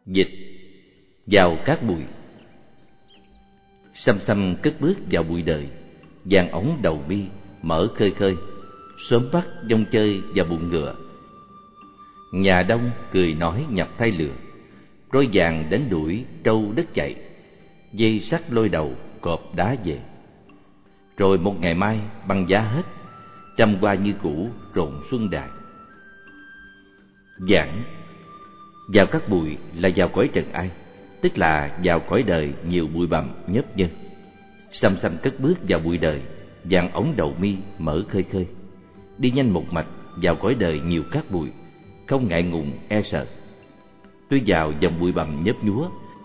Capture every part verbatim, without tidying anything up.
Dịch. Vào cát bụi. Xăm xăm cất bước vào bụi đời, vàng ống đầu mi mở khơi khơi, sớm bắt dông chơi vào bụng ngựa. Nhà đông cười nói nhập thay lừa, roi vàng đánh đuổi trâu đất chạy, dây sắt lôi đầu cọp đá về. Rồi một ngày mai băng giá hết, trăm hoa như cũ rộn xuân đài. Giảng. Vào các bụi là vào cõi trần ai, tức là vào cõi đời nhiều bụi bặm nhấp nhơ. Xăm xăm cất bước vào bụi đời, vàng ống đầu mi mở khơi khơi, đi nhanh một mạch vào cõi đời nhiều cát bụi, không ngại ngùng e sợ. Tuy vào dòng bụi bặm nhấp nhúa,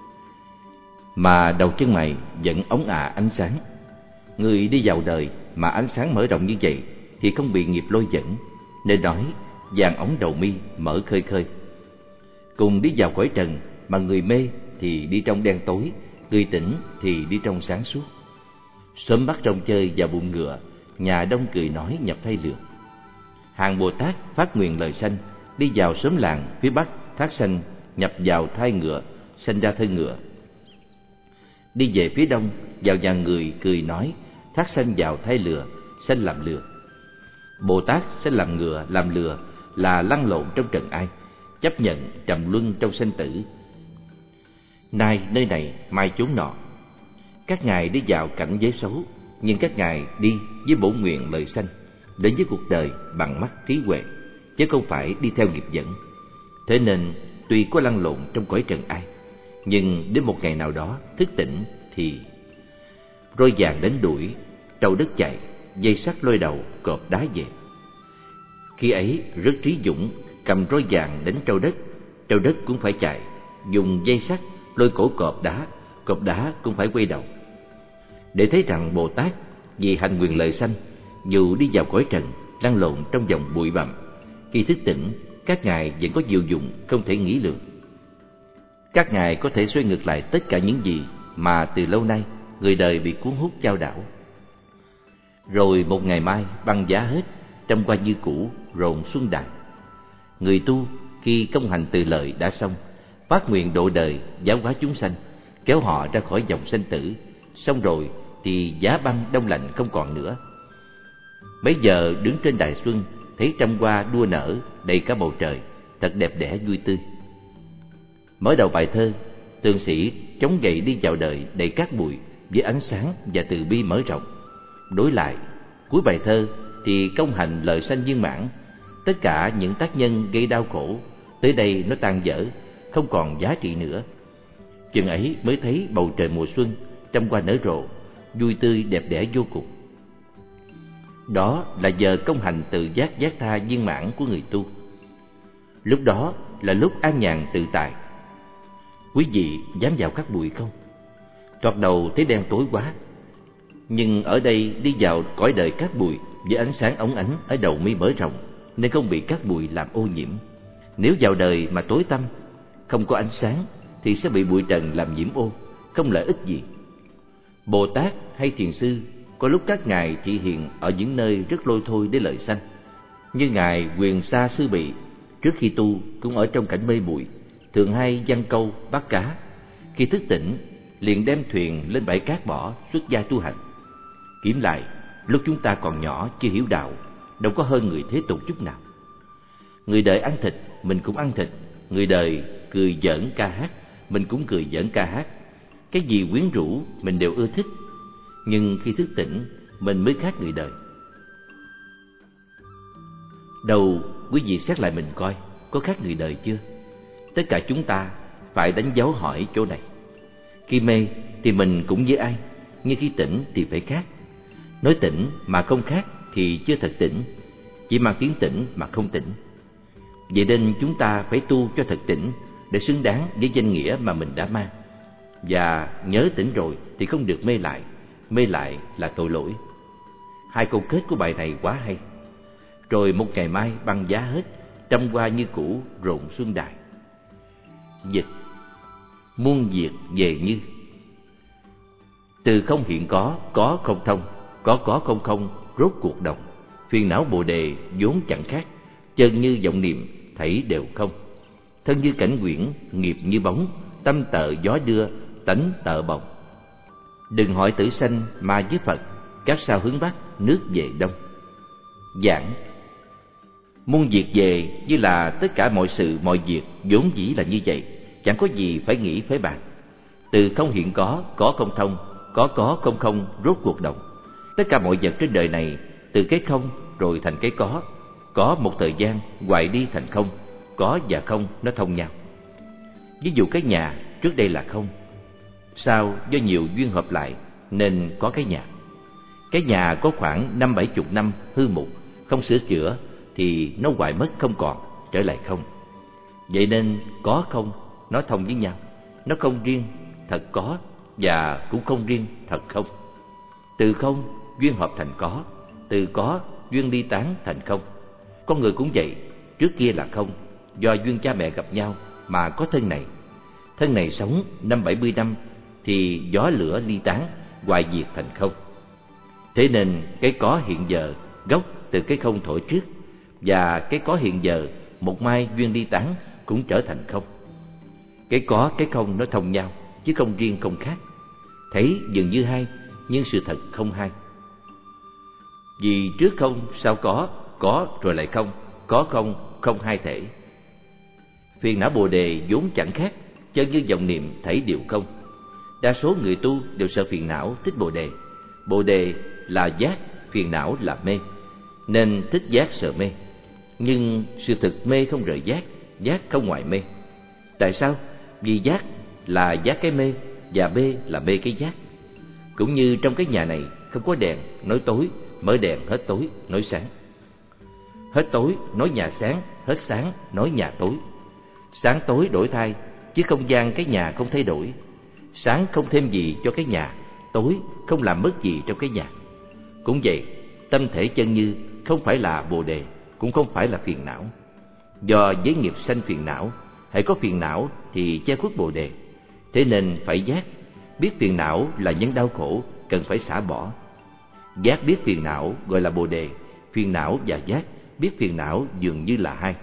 mà đầu chân mày vẫn ống ả ánh sáng. Người đi vào đời mà ánh sáng mở rộng như vậy thì không bị nghiệp lôi dẫn, nên nói vàng ống đầu mi mở khơi khơi. Cùng đi vào cõi trần mà người mê thì đi trong đen tối, người tỉnh thì đi trong sáng suốt. Sớm bắt rong chơi vào bụng ngựa, nhà đông cười nói nhập thay lừa. Hàng Bồ Tát phát nguyện lời sanh, đi vào xóm làng phía bắc thác sanh, nhập vào thai ngựa, sanh ra thân ngựa. Đi về phía đông, vào nhà người cười nói thác sanh vào thai lừa, sanh làm lừa. Bồ Tát sẽ làm ngựa làm lừa là lăn lộn trong trần ai, chấp nhận trầm luân trong sanh tử. Nay nơi này, mai chốn nọ. Các ngài đi vào cảnh giới xấu, nhưng các ngài đi với bổn nguyện lời sanh, đến với cuộc đời bằng mắt trí huệ, chứ không phải đi theo nghiệp dẫn. Thế nên tuy có lăn lộn trong cõi trần ai, nhưng đến một ngày nào đó thức tỉnh thì roi vàng đánh đuổi trâu đất chạy, dây sắt lôi đầu cọp đá về. Khi ấy rất trí dũng, cầm roi vàng đánh trâu đất, trâu đất cũng phải chạy, dùng dây sắt lôi cổ cọp đá, cọp đá cũng phải quay đầu. Để thấy rằng Bồ Tát vì hành nguyện lợi sanh, dù đi vào cõi trần lăn lộn trong dòng bụi bặm, khi thức tỉnh các ngài vẫn có diệu dụng không thể nghĩ lường. Các ngài có thể xoay ngược lại tất cả những gì mà từ lâu nay người đời bị cuốn hút chao đảo. Rồi một ngày mai băng giá hết, trăm hoa như cũ rộn xuân đài. Người tu khi công hành từ lợi đã xong, phát nguyện độ đời giáo hóa chúng sanh, kéo họ ra khỏi dòng sanh tử. Xong rồi thì giá băng đông lạnh không còn nữa. Bấy giờ đứng trên đài xuân, thấy trăm hoa đua nở đầy cả bầu trời, thật đẹp đẽ vui tươi. Mở đầu bài thơ, tường sĩ chống gậy đi vào đời đầy cát bụi với ánh sáng và từ bi mở rộng. Đối lại, cuối bài thơ thì công hành lợi sanh viên mãn. Tất cả những tác nhân gây đau khổ tới đây nó tan dở, không còn giá trị nữa. Chừng ấy mới thấy bầu trời mùa xuân, trăm hoa nở rộ, vui tươi đẹp đẽ vô cùng. Đó là giờ công hành tự giác giác tha viên mãn của người tu. Lúc đó là lúc an nhàn tự tại. Quý vị dám vào các bụi không? Thoạt đầu thấy đen tối quá, nhưng ở đây đi vào cõi đời cát bụi với ánh sáng óng ánh ở đầu mi mở rộng, nên không bị cát bụi làm ô nhiễm. Nếu vào đời mà tối tăm, không có ánh sáng thì sẽ bị bụi trần làm nhiễm ô, không lợi ích gì. Bồ Tát hay thiền sư có lúc các ngài thị hiện ở những nơi rất lôi thôi để lợi sanh. Như ngài Quyền Sa Sư Bị, trước khi tu cũng ở trong cảnh mê bụi, thường hay giăng câu bắt cá. Khi thức tỉnh liền đem thuyền lên bãi cát bỏ, xuất gia tu hành. Kiểm lại, lúc chúng ta còn nhỏ chưa hiểu đạo, đâu có hơn người thế tục chút nào. Người đời ăn thịt, mình cũng ăn thịt. Người đời cười giỡn ca hát, mình cũng cười giỡn ca hát. Cái gì quyến rũ mình đều ưa thích. Nhưng khi thức tỉnh, mình mới khác người đời. Đầu quý vị xét lại mình coi, có khác người đời chưa? Tất cả chúng ta phải đánh dấu hỏi chỗ này. Khi mê thì mình cũng như ai, nhưng khi tỉnh thì phải khác. Nói tỉnh mà không khác thì chưa thật tỉnh, chỉ mang tiếng tỉnh mà không tỉnh. Vậy nên chúng ta phải tu cho thật tỉnh, để xứng đáng với danh nghĩa mà mình đã mang. Và nhớ tỉnh rồi thì không được mê lại, mê lại là tội lỗi. Hai câu kết của bài này quá hay. Rồi một ngày mai băng giá hết, trăm hoa như cũ rộn xuân đài. Dịch. Muôn việc về như. Từ không hiện có, có không thông, có có không không, rốt cuộc đồng. Phiền não bồ đề vốn chẳng khác, chân như vọng niệm thảy đều không. thân như cảnh quyển, nghiệp như bóng, tâm tợ gió đưa, tánh tợ bồng. Đừng hỏi tử sanh mà với Phật, các sao hướng Bắc, nước về Đông. Giảng: muôn việc về như là tất cả mọi sự mọi việc vốn dĩ là như vậy, chẳng có gì phải nghĩ phải bàn. Từ không hiện có, có không thông, có có không không, rốt cuộc động. Tất cả mọi vật trên đời này từ cái không rồi thành cái có, có một thời gian hoại đi thành không, có và không nó thông nhau. Ví dụ cái nhà trước đây là không, sau do nhiều duyên hợp lại nên có cái nhà. Cái nhà có khoảng năm bảy chục năm hư mục, không sửa chữa thì nó hoại mất không còn, trở lại không. Vậy nên có không nó thông với nhau, nó không riêng thật có và cũng không riêng thật không. Từ không duyên hợp thành có, từ có duyên ly tán thành không. Con người cũng vậy, trước kia là không, do duyên cha mẹ gặp nhau mà có thân này. Thân này sống năm bảy mươi năm thì gió lửa ly tán, hoại diệt thành không. Thế nên cái có hiện giờ gốc từ cái không thổi trước, và cái có hiện giờ một mai duyên ly tán cũng trở thành không. Cái có cái không nó thông nhau, chứ không riêng không khác. Thấy dường như hai, nhưng sự thật không hai. Vì trước không sau có, có rồi lại không, có không, không hai thể. Phiền não Bồ Đề vốn chẳng khác, chân như vọng niệm thấy điều không. Đa số người tu đều sợ phiền não, thích Bồ Đề. Bồ Đề là giác, phiền não là mê, nên thích giác sợ mê. Nhưng sự thực mê không rời giác, giác không ngoại mê. Tại sao? Vì giác là giác cái mê, và mê là mê cái giác. Cũng như trong cái nhà này không có đèn, nói tối, mở đèn hết tối, nói sáng. Hết tối, nói nhà sáng, hết sáng, nói nhà tối. Sáng tối đổi thay, chứ không gian cái nhà không thay đổi. Sáng không thêm gì cho cái nhà, tối không làm mất gì trong cái nhà. Cũng vậy, tâm thể chân như không phải là Bồ Đề, cũng không phải là phiền não. Do giới nghiệp sanh phiền não, hãy có phiền não thì che khuất Bồ Đề. Thế nên phải giác, biết phiền não là những đau khổ cần phải xả bỏ. Giác biết phiền não gọi là Bồ Đề, phiền não và giác biết phiền não dường như là hai.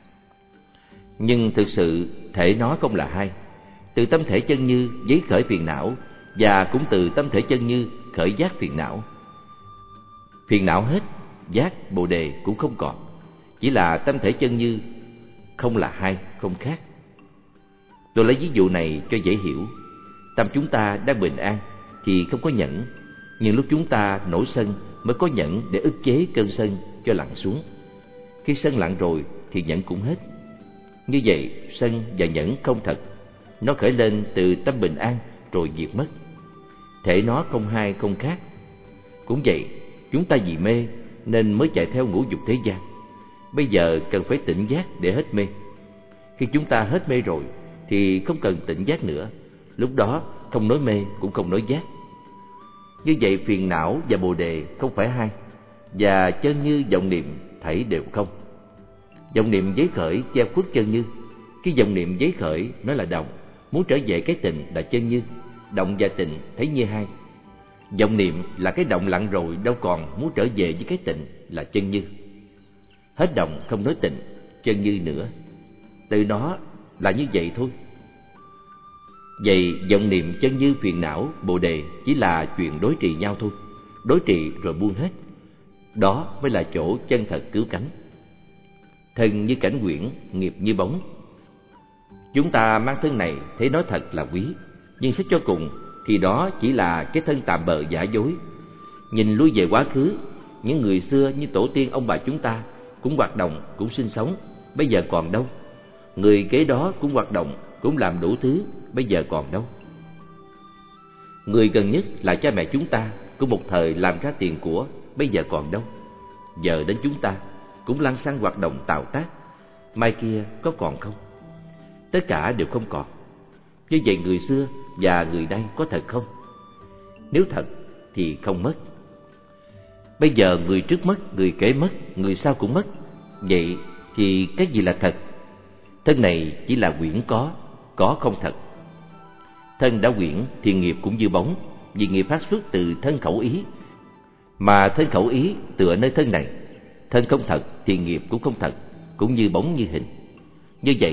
Nhưng thực sự thể nó không là hai. Từ tâm thể chân như giấy khởi phiền não, và cũng từ tâm thể chân như khởi giác phiền não. Phiền não hết, giác Bồ Đề cũng không còn. Chỉ là tâm thể chân như không là hai, không khác. Tôi lấy ví dụ này cho dễ hiểu. Tâm chúng ta đang bình an thì không có nhẫn, nhưng lúc chúng ta nổi sân mới có nhẫn để ức chế cơn sân cho lặng xuống. Khi sân lặng rồi thì nhẫn cũng hết. Như vậy sân và nhẫn không thật, nó khởi lên từ tâm bình an rồi diệt mất. Thể nó không hai không khác. Cũng vậy, chúng ta vì mê nên mới chạy theo ngũ dục thế gian. Bây giờ cần phải tỉnh giác để hết mê. Khi chúng ta hết mê rồi thì không cần tỉnh giác nữa. Lúc đó không nói mê cũng không nói giác. Như vậy phiền não và Bồ Đề không phải hai, và chân như vọng niệm thảy đều không. Vọng niệm giấy khởi che khuất chân như. Khi vọng niệm giấy khởi nó là đồng, muốn trở về cái tịnh là chân như. Động và tịnh thấy như hai. Vọng niệm là cái động lặng rồi, đâu còn muốn trở về với cái tịnh là chân như. Hết động không nói tịnh, chân như nữa. Từ nó là như vậy thôi. Vậy vọng niệm chân như phiền não Bồ Đề chỉ là chuyện đối trị nhau thôi. Đối trị rồi buông hết. Đó mới là chỗ chân thật cứu cánh. Thân như cảnh quyển, nghiệp như bóng. Chúng ta mang thân này thấy nó thật là quý, nhưng xét cho cùng thì đó chỉ là cái thân tạm bợ giả dối. Nhìn lui về quá khứ, những người xưa như tổ tiên ông bà chúng ta cũng hoạt động, cũng sinh sống, bây giờ còn đâu. Người kế đó cũng hoạt động, cũng làm đủ thứ, bây giờ còn đâu. Người gần nhất là cha mẹ chúng ta, cũng một thời làm ra tiền của, bây giờ còn đâu. Giờ đến chúng ta cũng lăng xăng hoạt động tạo tác, mai kia có còn không? Tất cả đều không còn. Như vậy người xưa và người đây có thật không? Nếu thật thì không mất. Bây giờ người trước mất, người kế mất, người sau cũng mất. Vậy thì cái gì là thật? Thân này chỉ là quyển có, có không thật. Thân đã quyển thì nghiệp cũng như bóng, vì nghiệp phát xuất từ thân khẩu ý. Mà thân khẩu ý tựa nơi thân này. Thân không thật thì nghiệp cũng không thật, cũng như bóng như hình. Như vậy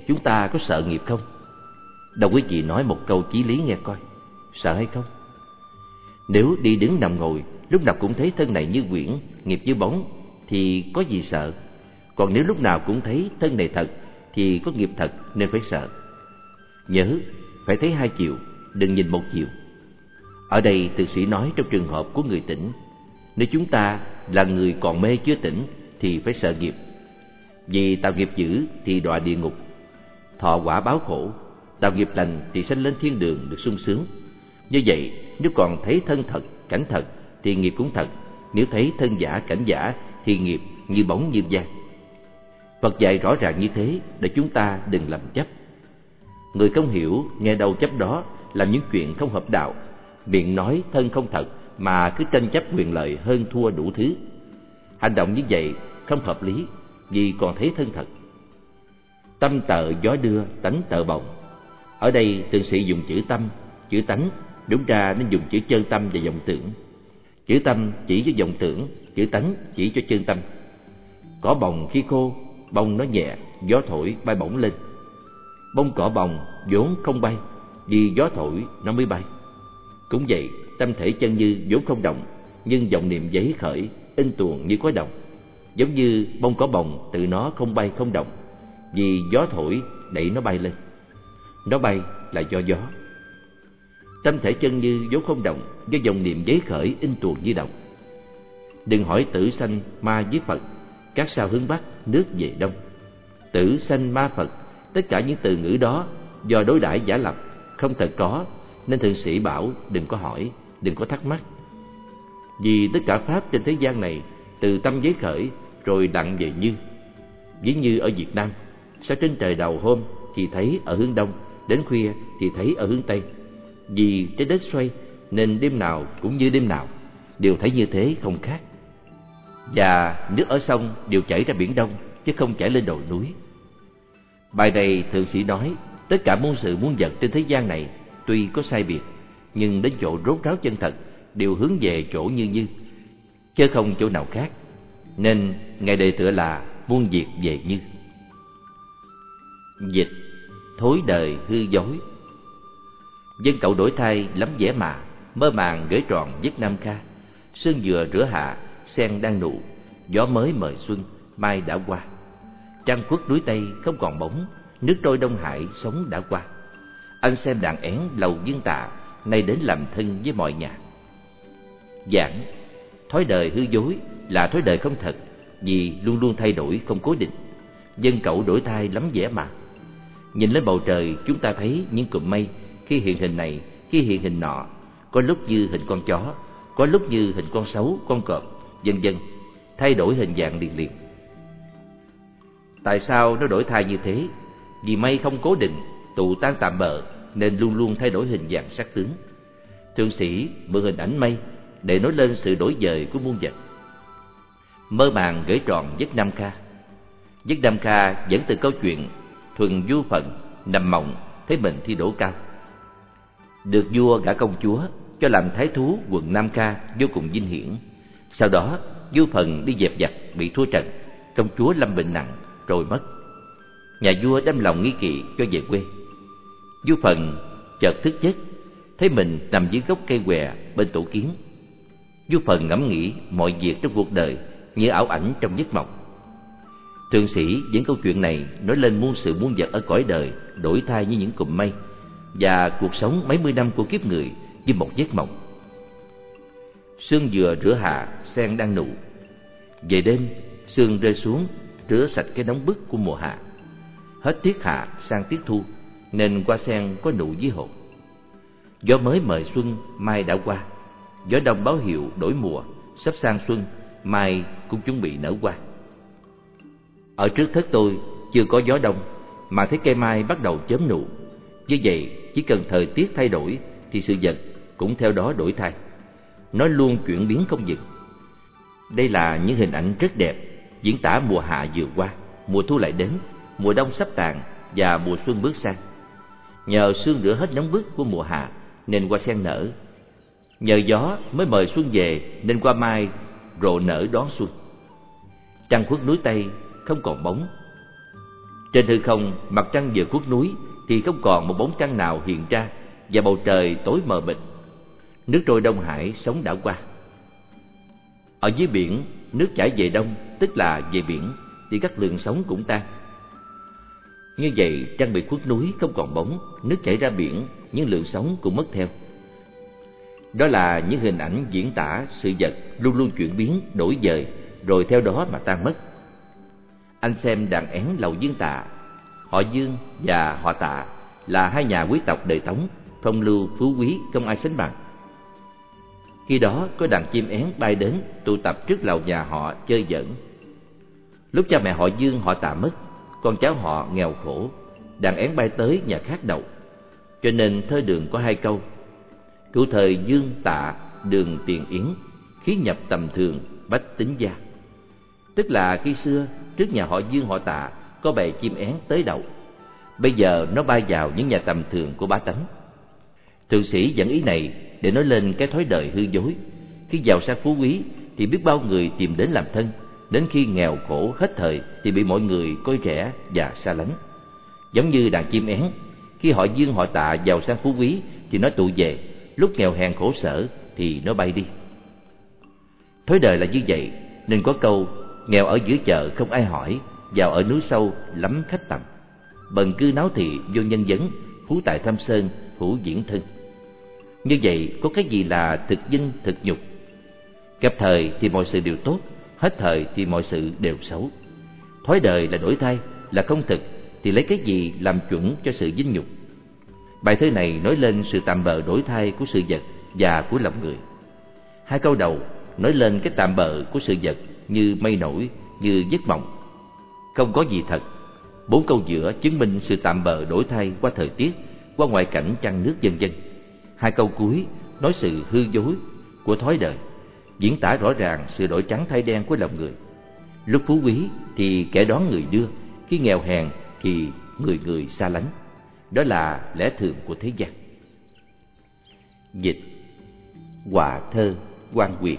chúng ta có sợ nghiệp không? Đâu quý vị nói một câu chí lý nghe coi, sợ hay không? Nếu đi đứng nằm ngồi lúc nào cũng thấy thân này như quyển, nghiệp như bóng thì có gì sợ? Còn nếu lúc nào cũng thấy thân này thật thì có nghiệp thật nên phải sợ. Nhớ, phải thấy hai chiều, đừng nhìn một chiều. Ở đây từ sĩ nói trong trường hợp của người tỉnh. Nếu chúng ta là người còn mê chưa tỉnh thì phải sợ nghiệp. Vì tạo nghiệp dữ thì đọa địa ngục, thọ quả báo khổ. Tạo nghiệp lành thì sanh lên thiên đường được sung sướng. Như vậy, nếu còn thấy thân thật, cảnh thật thì nghiệp cũng thật. Nếu thấy thân giả, cảnh giả thì nghiệp như bóng như vang. Phật dạy rõ ràng như thế để chúng ta đừng làm chấp. Người không hiểu, nghe đâu chấp đó, làm những chuyện không hợp đạo. Miệng nói thân không thật mà cứ tranh chấp quyền lợi hơn thua đủ thứ. Hành động như vậy không hợp lý vì còn thấy thân thật. Tâm tợ gió đưa, tánh tợ bồng. Ở đây thượng sĩ dùng chữ tâm, chữ tánh, đúng ra nên dùng chữ chân tâm và vọng tưởng. Chữ tâm chỉ cho vọng tưởng, chữ tánh chỉ cho chân tâm. Cỏ bồng khi khô, bông nó nhẹ, gió thổi bay bổng lên. Bông cỏ bồng vốn không bay, vì gió thổi nó mới bay. Cũng vậy, tâm thể chân như vốn không động, nhưng vọng niệm giấy khởi, in tuồng như có động. Giống như bông cỏ bồng tự nó không bay không động, vì gió thổi đẩy nó bay lên. Nó bay là do gió. Tâm thể chân như vốn không động, do vọng niệm giấy khởi, in tuồng như động. Đừng hỏi tử sanh ma với Phật, các sao hướng Bắc, nước về Đông. Tử sanh ma Phật, tất cả những từ ngữ đó do đối đãi giả lập, không thật có, nên thượng sĩ bảo đừng có hỏi, đừng có thắc mắc. Vì tất cả pháp trên thế gian này từ tâm giấy khởi rồi đặng về như. Ví như ở Việt Nam, sao trên trời đầu hôm thì thấy ở hướng Đông, đến khuya thì thấy ở hướng Tây. Vì trái đất xoay nên đêm nào cũng như đêm nào, đều thấy như thế không khác. Và nước ở sông đều chảy ra biển Đông, chứ không chảy lên đồi núi. Bài này thượng sĩ nói tất cả muôn sự muôn vật trên thế gian này tuy có sai biệt, nhưng đến chỗ rốt ráo chân thật đều hướng về chỗ như như, chứ không chỗ nào khác. Nên ngài đề tựa là muôn việc về như. Dịch: thối đời hư dối. Dân cậu đổi thay lắm vẻ mà, mơ màng gửi tròn giấc Nam Ca. Sương vừa rửa hạ, sen đang nụ, gió mới mời xuân, mai đã qua. Trăng khuất núi Tây không còn bóng, nước trôi Đông Hải sóng đã qua. Anh xem đàn én lầu dương tạ, nay đến làm thân với mọi nhà. Giảng: thói đời hư dối là thói đời không thật, vì luôn luôn thay đổi không cố định. Dân cậu đổi thay lắm vẻ mà. Nhìn lên bầu trời, chúng ta thấy những cụm mây khi hiện hình này, khi hiện hình nọ, có lúc như hình con chó, có lúc như hình con sấu, con cọp, vân vân, thay đổi hình dạng liền liền. Tại sao nó đổi thay như thế? Vì mây không cố định, tụ tan tạm bợ, nên luôn luôn thay đổi hình dạng sắc tướng. Thượng sĩ mượn hình ảnh mây để nói lên sự đổi dời của muôn vật. Mơ màng gửi tròn giấc Nam Ca. Giấc Nam Ca dẫn từ câu chuyện thuần vua phận nằm mộng thấy mình thi đỗ cao. Được vua gả công chúa cho làm thái thú quận Nam Ca vô cùng vinh hiển. Sau đó vua Phận đi dẹp giặc bị thua trận, công chúa lâm bệnh nặng rồi mất. Nhà vua đâm lòng nghi kỵ cho về quê. Vua Phận chợt thức giấc, thấy mình nằm dưới gốc cây què bên tổ kiến. Vua Phận ngẫm nghĩ mọi việc trong cuộc đời như ảo ảnh trong giấc mộng. Thượng sĩ dẫn câu chuyện này nói lên muôn sự muôn vật ở cõi đời đổi thay như những cụm mây, và cuộc sống mấy mươi năm của kiếp người như một giấc mộng. Sương vừa rửa hạ, sen đang nụ. Về đêm, sương rơi xuống rửa sạch cái nóng bức của mùa hạ. Hết tiết hạ sang tiết thu, nên hoa sen có nụ với hồn. Gió mới mời xuân, mai đã qua. Gió đông báo hiệu đổi mùa, sắp sang xuân, mai cũng chuẩn bị nở hoa. Ở trước thất tôi chưa có gió đông, mà thấy cây mai bắt đầu chớm nụ. Như vậy, chỉ cần thời tiết thay đổi thì sự vật cũng theo đó đổi thay. Nó luôn chuyển biến không dừng. Đây là những hình ảnh rất đẹp, diễn tả mùa hạ vừa qua, mùa thu lại đến, mùa đông sắp tàn và mùa xuân bước sang. Nhờ sương rửa hết nóng bức của mùa hạ nên hoa sen nở. Nhờ gió mới mời xuân về nên hoa mai rộ nở đón xuân. Trăng khuất núi Tây không còn bóng. Trên hư không, mặt trăng vừa khuất núi thì không còn một bóng trăng nào hiện ra, và bầu trời tối mờ mịt. Nước trôi Đông Hải sóng đã qua. Ở dưới biển, nước chảy về đông, tức là về biển, thì các lượng sóng cũng tan. Như vậy, trăng bị khuất núi không còn bóng, nước chảy ra biển, những lượng sóng cũng mất theo. Đó là những hình ảnh diễn tả sự vật luôn luôn chuyển biến, đổi dời, rồi theo đó mà tan mất. Anh xem đàn én Lầu Dương Tạ. Họ Dương và họ Tạ là hai nhà quý tộc đời Tống, phong lưu phú quý không ai sánh bằng. Khi đó có đàn chim én bay đến tụ tập trước lầu nhà họ chơi giỡn. Lúc cha mẹ họ Dương họ Tạ mất, con cháu họ nghèo khổ, đàn én bay tới nhà khác đậu. Cho nên thơ đường có hai câu: Cụ thời Dương Tạ đường tiền yến, khí nhập tầm thường bách tính gia. Tức là khi xưa trước nhà họ Dương họ Tạ có bầy chim én tới đậu, bây giờ nó bay vào những nhà tầm thường của bá tánh. Thượng sĩ dẫn ý này để nói lên cái thói đời hư dối. Khi giàu sang phú quý thì biết bao người tìm đến làm thân, đến khi nghèo khổ hết thời thì bị mọi người coi rẻ và xa lánh. Giống như đàn chim én, khi họ Dương họ Tạ giàu sang phú quý thì nó tụ về, lúc nghèo hèn khổ sở thì nó bay đi. Thói đời là như vậy, nên có câu nghèo ở giữa chợ không ai hỏi, giàu ở núi sâu lắm khách tầm. Bần cư náo thị vô nhân vấn, phú tại thâm sơn phủ diễn thân. Như vậy có cái gì là thực dinh thực nhục? Kịp thời thì mọi sự đều tốt, hết thời thì mọi sự đều xấu. Thói đời là đổi thay, là không thực, thì lấy cái gì làm chuẩn cho sự dinh nhục? Bài thơ này nói lên sự tạm bợ đổi thay của sự vật và của lòng người. Hai câu đầu nói lên cái tạm bợ của sự vật như mây nổi, như giấc mộng, không có gì thật. Bốn câu giữa chứng minh sự tạm bợ đổi thay qua thời tiết, qua ngoại cảnh trăng nước vân vân. Hai câu cuối nói sự hư dối của thói đời, diễn tả rõ ràng sự đổi trắng thay đen của lòng người. Lúc phú quý thì kẻ đón người đưa, khi nghèo hèn thì người người xa lánh. Đó là lẽ thường của thế gian. Dịch Họa thơ Quan Quyền.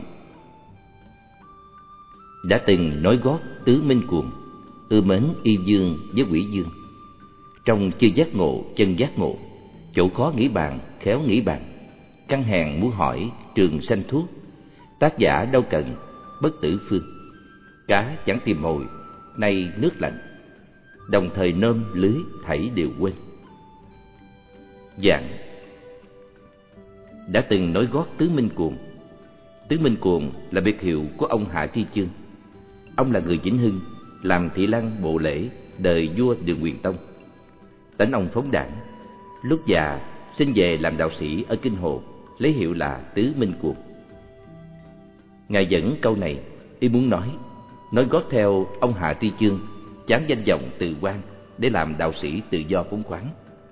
Đã từng nói gót tứ minh cuồng, ưa mến y dương với quỷ dương. Trong chưa giác ngộ chân giác ngộ, chỗ khó nghĩ bàn khéo nghĩ bàn. Căn hèn muốn hỏi trường sanh thuốc, tác giả đâu cần bất tử phương. Cá chẳng tìm mồi, nay nước lạnh, đồng thời nôm lưới thảy đều quên. Dạng đã từng nói gót tứ minh cuồng. Tứ minh cuồng là biệt hiệu của ông Hạ Thi Chương. Ông là người Vĩnh Hưng, làm thị lang bộ lễ đời vua Đường Quyền Tông. Tánh ông phóng đãng, lúc già xin về làm đạo sĩ ở Kinh Hồ, lấy hiệu là Tứ Minh Cuồng. Ngài dẫn câu này y muốn nói nói gót theo ông Hạ Thi Chương, chán danh vọng từ quan để làm đạo sĩ tự do phóng khoáng.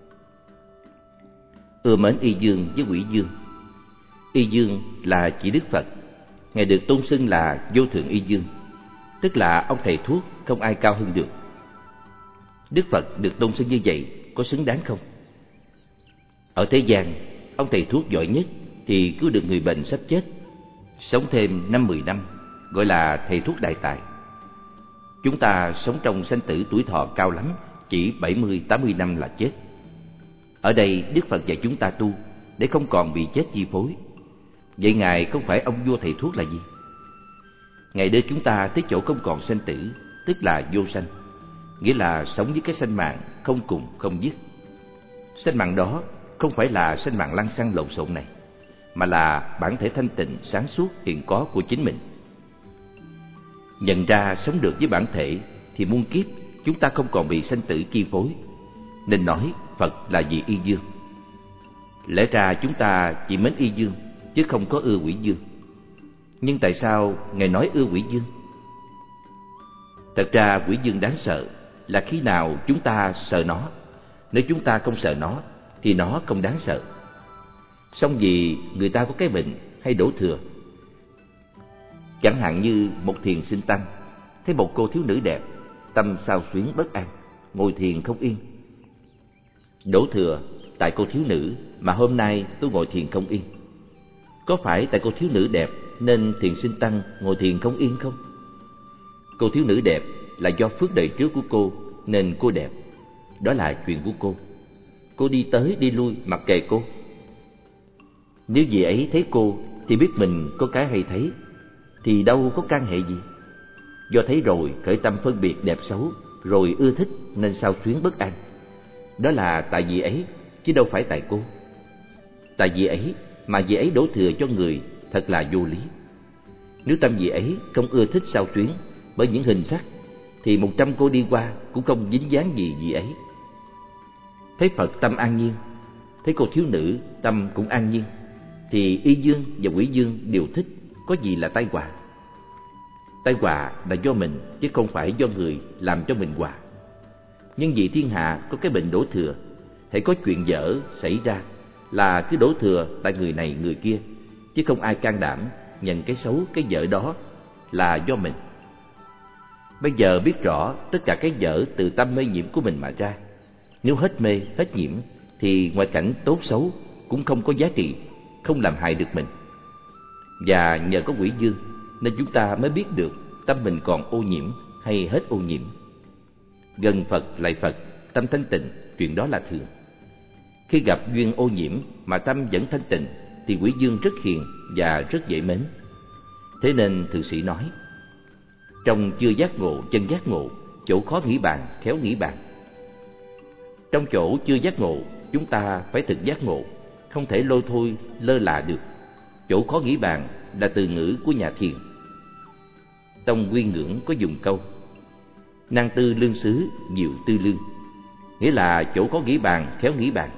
Ưa mến y dương với quỷ dương. Y dương là chỉ Đức Phật. Ngài được tôn xưng là vô thượng y dương, tức là ông thầy thuốc không ai cao hơn được. Đức Phật được tôn xưng như vậy có xứng đáng không? Ở thế gian, ông thầy thuốc giỏi nhất thì cứu được người bệnh sắp chết, sống thêm năm mười năm, gọi là thầy thuốc đại tài. Chúng ta sống trong sanh tử tuổi thọ cao lắm, chỉ bảy mươi tám mươi năm là chết. Ở đây Đức Phật dạy chúng ta tu để không còn bị chết chi phối. Vậy Ngài không phải ông vua thầy thuốc là gì? Ngài đưa chúng ta tới chỗ không còn sanh tử, tức là vô sanh, nghĩa là sống với cái sanh mạng không cùng không dứt. Sanh mạng đó không phải là sanh mạng lăng xăng lộn xộn này, mà là bản thể thanh tịnh sáng suốt hiện có của chính mình. Nhận ra sống được với bản thể thì muôn kiếp chúng ta không còn bị sanh tử chi phối, nên nói Phật là vì y dương. Lẽ ra chúng ta chỉ mến y dương chứ không có ưa quỷ dương. Nhưng tại sao Ngài nói ưa quỷ dương? Thật ra quỷ dương đáng sợ là khi nào chúng ta sợ nó. Nếu chúng ta không sợ nó thì nó không đáng sợ. Song vì người ta có cái bệnh hay đổ thừa. Chẳng hạn như một thiền sinh tăng thấy một cô thiếu nữ đẹp, tâm xao xuyến bất an, ngồi thiền không yên. Đổ thừa tại cô thiếu nữ mà hôm nay tôi ngồi thiền không yên. Có phải tại cô thiếu nữ đẹp nên thiền sinh tăng ngồi thiền không yên không? Cô thiếu nữ đẹp là do phước đời trước của cô nên cô đẹp. Đó là chuyện của cô. Cô đi tới đi lui mặc kệ cô. Nếu dì ấy thấy cô thì biết mình có cái hay thấy, thì đâu có can hệ gì. Do thấy rồi khởi tâm phân biệt đẹp xấu, rồi ưa thích nên sao xuyến bất an. Đó là tại dì ấy, chứ đâu phải tại cô. Tại dì ấy mà dì ấy đổ thừa cho người, thật là vô lý. Nếu tâm dì ấy không ưa thích sao xuyến bởi những hình sắc, thì một trăm cô đi qua cũng không dính dáng gì dì ấy. Thấy Phật tâm an nhiên, thấy cô thiếu nữ tâm cũng an nhiên, thì y dương và quỷ dương đều thích, có gì là tai họa. Tai họa là do mình, chứ không phải do người làm cho mình họa. Nhưng vì thiên hạ có cái bệnh đổ thừa, hãy có chuyện dở xảy ra là cứ đổ thừa tại người này người kia, chứ không ai can đảm nhận cái xấu cái dở đó là do mình. Bây giờ biết rõ tất cả cái dở từ tâm mê nhiễm của mình mà ra. Nếu hết mê, hết nhiễm, thì ngoại cảnh tốt xấu cũng không có giá trị, không làm hại được mình. Và nhờ có quỷ dương nên chúng ta mới biết được tâm mình còn ô nhiễm hay hết ô nhiễm. Gần Phật lại Phật, tâm thanh tịnh, chuyện đó là thường. Khi gặp duyên ô nhiễm mà tâm vẫn thanh tịnh, thì quỷ dương rất hiền và rất dễ mến. Thế nên thượng sĩ nói, trong chưa giác ngộ chân giác ngộ, chỗ khó nghĩ bàn khéo nghĩ bàn. Trong chỗ chưa giác ngộ, chúng ta phải thực giác ngộ, không thể lôi thôi lơ là được. Chỗ khó nghĩ bàn là từ ngữ của nhà thiền. Tông Quy Ngưỡng có dùng câu năng tư lương xứ, diệu tư lương, nghĩa là chỗ có nghĩ bàn khéo nghĩ bàn.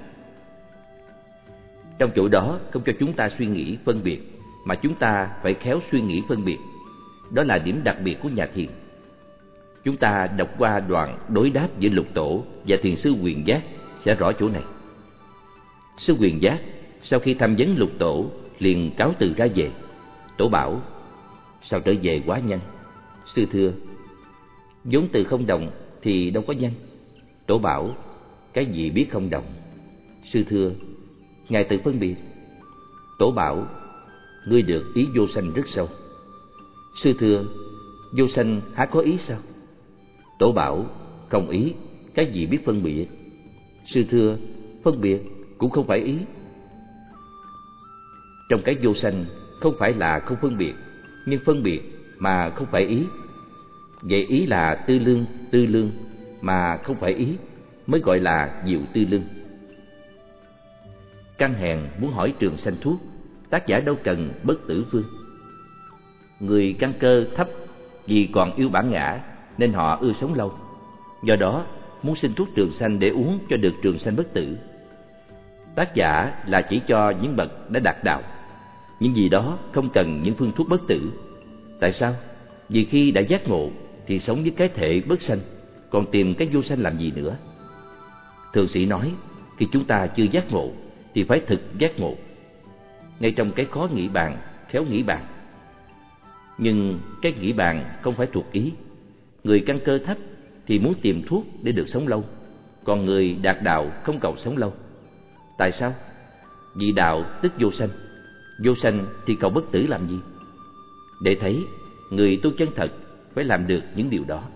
Trong chỗ đó không cho chúng ta suy nghĩ phân biệt, mà chúng ta phải khéo suy nghĩ phân biệt. Đó là điểm đặc biệt của nhà thiền. Chúng ta đọc qua đoạn đối đáp giữa Lục Tổ và thiền sư Quyền Giác sẽ rõ chỗ này. Sư Quyền Giác sau khi thăm vấn Lục Tổ liền cáo từ ra về. Tổ bảo, sao trở về quá nhanh? Sư thưa, vốn từ không động thì đâu có nhanh. Tổ bảo, cái gì biết không động? Sư thưa, ngài tự phân biệt. Tổ bảo, ngươi được ý vô sanh rất sâu. Sư thưa, vô sanh há có ý sao? Tổ bảo, không ý, cái gì biết phân biệt? Sư thưa, phân biệt cũng không phải ý. Trong cái vô sanh không phải là không phân biệt, nhưng phân biệt mà không phải ý. Vậy ý là tư lương, tư lương mà không phải ý mới gọi là diệu tư lương. Căn hèn muốn hỏi trường sanh thuốc, tác giả đâu cần bất tử vương. Người căn cơ thấp vì còn yêu bản ngã nên họ ưa sống lâu, do đó muốn xin thuốc trường sanh để uống cho được trường sanh bất tử. Tác giả là chỉ cho những bậc đã đạt đạo, những gì đó không cần những phương thuốc bất tử. Tại sao? Vì khi đã giác ngộ thì sống với cái thể bất sanh, còn tìm cái vô sanh làm gì nữa? Thượng sĩ nói, khi chúng ta chưa giác ngộ thì phải thực giác ngộ. Ngay trong cái khó nghĩ bàn, khéo nghĩ bàn. Nhưng cái nghĩ bàn không phải thuộc ý. Người căn cơ thấp thì muốn tìm thuốc để được sống lâu, còn người đạt đạo không cầu sống lâu. Tại sao? Vì đạo tức vô sanh, vô sanh thì cầu bất tử làm gì? Để thấy người tu chân thật phải làm được những điều đó.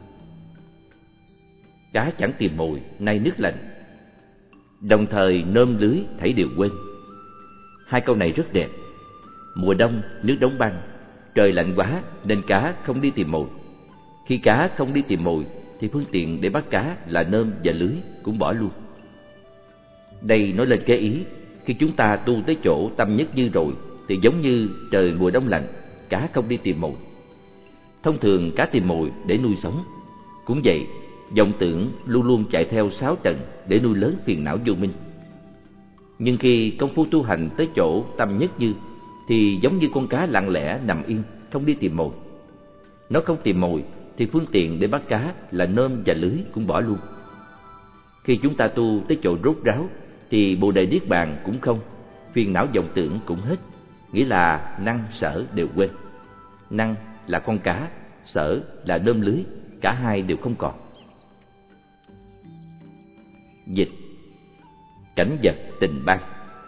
Cá chẳng tìm mồi, nay nước lạnh, đồng thời nôm lưới thảy đều quên. Hai câu này rất đẹp. Mùa đông nước đóng băng, trời lạnh quá nên cá không đi tìm mồi. Khi cá không đi tìm mồi thì phương tiện để bắt cá là nôm và lưới cũng bỏ luôn. Đây nói lên cái ý, khi chúng ta tu tới chỗ tâm nhất như rồi thì giống như trời mùa đông lạnh, cá không đi tìm mồi. Thông thường cá tìm mồi để nuôi sống. Cũng vậy, vọng tưởng luôn luôn chạy theo sáu trần để nuôi lớn phiền não vô minh. Nhưng khi công phu tu hành tới chỗ tâm nhất như thì giống như con cá lặng lẽ nằm yên, không đi tìm mồi. Nó không tìm mồi thì phương tiện để bắt cá là nôm và lưới cũng bỏ luôn. Khi chúng ta tu tới chỗ rốt ráo thì bồ đề niết bàn cũng không, phiền não vọng tưởng cũng hết, nghĩa là năng sở đều quên. Năng là con cá, sở là nôm lưới, cả hai đều không còn. Dịch: cảnh vật tình ban.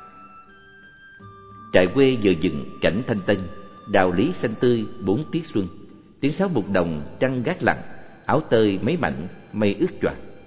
Trại quê giờ dựng cảnh thanh tân, đào lý xanh tươi bốn tiết xuân. Tiếng sáo bục đồng trăng gác lặng, áo tơi mấy mảnh mây ướt choạc.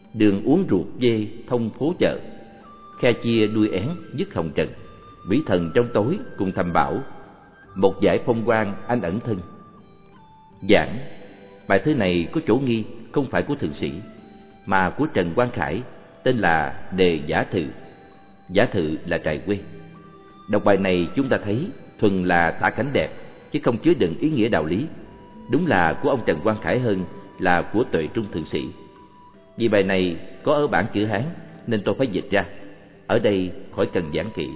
đường uống ruột dê thông phố chợ, khe chia đuôi én dứt hồng trần, vĩ thần trong tối cùng thầm bảo, một dải phong quang anh ẩn thân. Giảng, bài thơ này có chỗ nghi không phải của thượng sĩ, mà của Trần Quang Khải, tên là Đề Giả Thự. Giả Thự là trài quê. Đọc bài này chúng ta thấy thuần là tả cảnh đẹp, chứ không chứa đựng ý nghĩa đạo lý. Đúng là của ông Trần Quang Khải hơn là của Tuệ Trung thượng sĩ. Vì bài này có ở bản chữ Hán nên tôi phải dịch ra, ở đây khỏi cần giảng kỹ.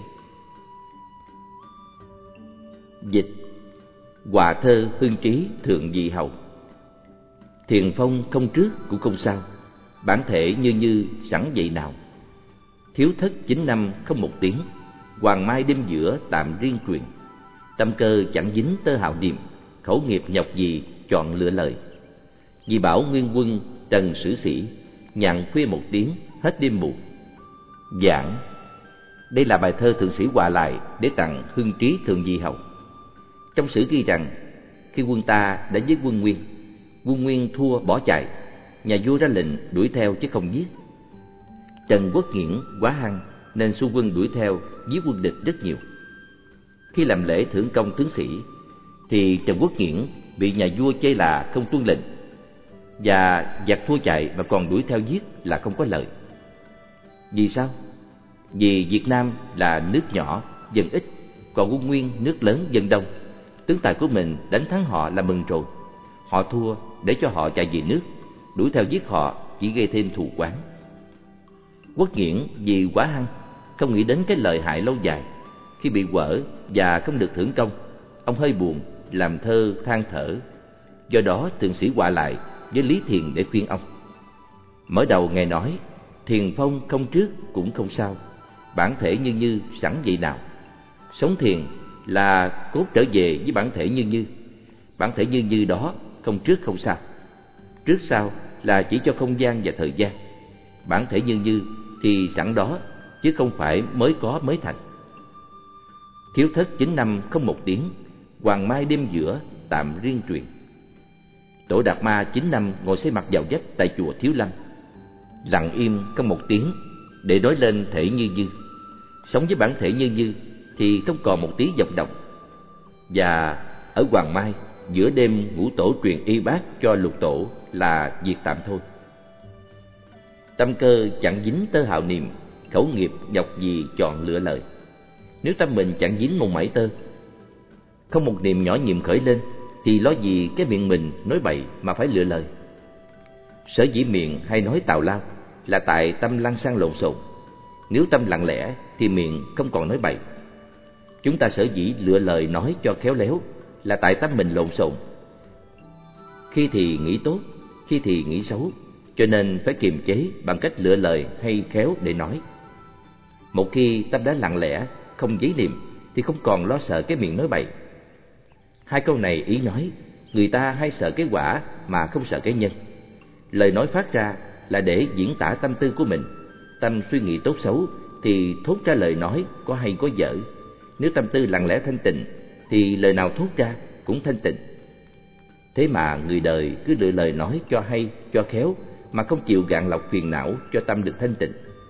Dịch: họa thơ hưng trí thượng vị hầu. Thiền phong không trước cũng không sau, bản thể như như sẵn vậy nào. Thiếu thất chín năm không một tiếng, hoàng mai đêm giữa tạm riêng truyền. Tâm cơ chẳng dính tơ hào niệm, khẩu nghiệp nhọc gì chọn lựa lời. Vì bảo nguyên quân trần sử sĩ, nhàn khuya một tiếng hết đêm mù. Giảng: đây là bài thơ thượng sĩ họa lại để tặng hưng trí thượng vị hầu. Trong sử ghi rằng, khi quân ta đã với quân Nguyên, quân Nguyên thua bỏ chạy, nhà vua ra lệnh đuổi theo chứ không giết. Trần Quốc Nghiễn quá hăng nên xu quân đuổi theo, giết quân địch rất nhiều. Khi làm lễ thưởng công tướng sĩ thì Trần Quốc Nghiễn bị nhà vua chê là không tuân lệnh, và giặc thua chạy mà còn đuổi theo giết là không có lợi. Vì sao? Vì Việt Nam là nước nhỏ, dân ít, còn quân Nguyên nước lớn, dân đông. Tướng tài của mình đánh thắng họ là mừng rồi. Họ thua để cho họ chạy về nước, đuổi theo giết họ chỉ gây thêm thù oán. Quốc Nghiễn vì quá hăng, không nghĩ đến cái lợi hại lâu dài. Khi bị quở và không được thưởng công, ông hơi buồn, làm thơ than thở. Do đó thượng sĩ họa lại với Lý Thiền để khuyên ông. Mở đầu ngài nói, thiền phong không trước cũng không sau, bản thể như như sẵn vậy nào. Sống thiền là cốt trở về với bản thể như như. Bản thể như như đó không trước không sau. Trước sau là chỉ cho không gian và thời gian. Bản thể như như thì sẵn đó, chứ không phải mới có mới thành. Thiếu thất chín năm không một tiếng, hoàng mai đêm giữa tạm riêng truyền. Tổ Đạt Ma chín năm ngồi xây mặt vào vách tại chùa Thiếu Lâm, lặng im không một tiếng để nói lên thể như như. Sống với bản thể như như thì không còn một tí vọng động. Và ở Hoàng Mai, giữa đêm ngũ tổ truyền y bát cho lục tổ là việc tạm thôi. Tâm cơ chẳng dính tơ hào niệm, khẩu nghiệp nhọc gì chọn lựa lời. Nếu tâm mình chẳng dính một mảy tơ, không một niệm nhỏ nhiệm khởi lên, thì lo gì cái miệng mình nói bậy mà phải lựa lời. Sở dĩ miệng hay nói tào lao là tại tâm lăng xăng lộn xộn. Nếu tâm lặng lẽ thì miệng không còn nói bậy. Chúng ta sở dĩ lựa lời nói cho khéo léo là tại tâm mình lộn xộn. Khi thì nghĩ tốt, khi thì nghĩ xấu, cho nên phải kiềm chế bằng cách lựa lời hay khéo để nói. Một khi tâm đã lặng lẽ, không giấy niệm thì không còn lo sợ cái miệng nói bậy. Hai câu này ý nói, người ta hay sợ cái quả mà không sợ cái nhân. Lời nói phát ra là để diễn tả tâm tư của mình. Tâm suy nghĩ tốt xấu thì thốt ra lời nói có hay có dở. Nếu tâm tư lặng lẽ thanh tịnh thì lời nào thốt ra cũng thanh tịnh. Thế mà người đời cứ lựa lời nói cho hay, cho khéo mà không chịu gạn lọc phiền não cho tâm được thanh tịnh.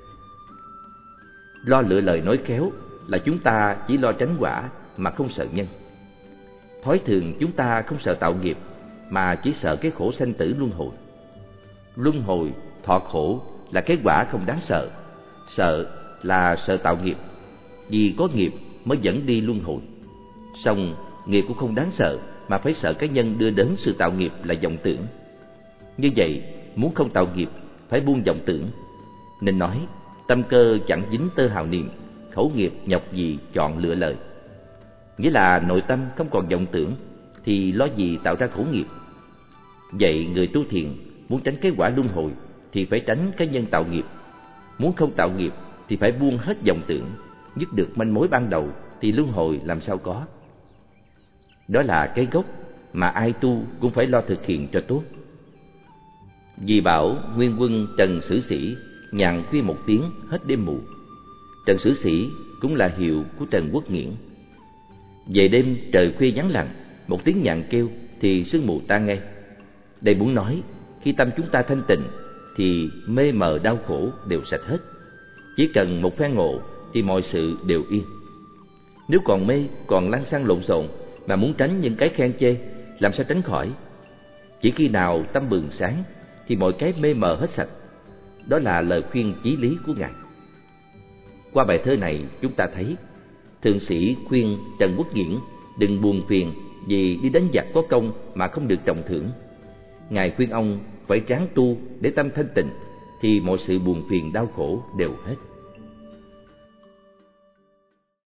Lo lựa lời nói khéo là chúng ta chỉ lo tránh quả mà không sợ nhân. Thói thường chúng ta không sợ tạo nghiệp mà chỉ sợ cái khổ sanh tử luân hồi. Luân hồi, thọ khổ là cái quả không đáng sợ. Sợ là sợ tạo nghiệp, vì có nghiệp mới dẫn đi luân hồi. Song nghiệp cũng không đáng sợ mà phải sợ cái nhân đưa đến sự tạo nghiệp là vọng tưởng. Như vậy, muốn không tạo nghiệp phải buông vọng tưởng. Nên nói, tâm cơ chẳng dính tơ hào niệm, khẩu nghiệp nhọc gì chọn lựa lời. Nghĩa là nội tâm không còn vọng tưởng thì lo gì tạo ra khổ nghiệp. Vậy người tu thiền muốn tránh cái quả luân hồi thì phải tránh cái nhân tạo nghiệp. Muốn không tạo nghiệp thì phải buông hết vọng tưởng, dứt được manh mối ban đầu thì luân hồi làm sao có. Đó là cái gốc mà ai tu cũng phải lo thực hiện cho tốt. Vì bảo nguyên quân Trần Sử Sĩ, nhàn khuya một tiếng hết đêm mù. Trần Sử Sĩ cũng là hiệu của Trần Quốc Nghiễn. Về đêm trời khuya vắng lặng, một tiếng nhạn kêu thì sương mù tan ngay. Đây muốn nói, khi tâm chúng ta thanh tịnh thì mê mờ đau khổ đều sạch hết. Chỉ cần một phen ngộ thì mọi sự đều yên. Nếu còn mê, còn lăng xăng lộn xộn mà muốn tránh những cái khen chê, làm sao tránh khỏi? Chỉ khi nào tâm bừng sáng thì mọi cái mê mờ hết sạch. Đó là lời khuyên chí lý của Ngài. Qua bài thơ này chúng ta thấy thượng sĩ khuyên Trần Quốc Diễn đừng buồn phiền vì đi đánh giặc có công mà không được trọng thưởng. Ngài khuyên ông phải ráng tu để tâm thanh tịnh thì mọi sự buồn phiền đau khổ đều hết.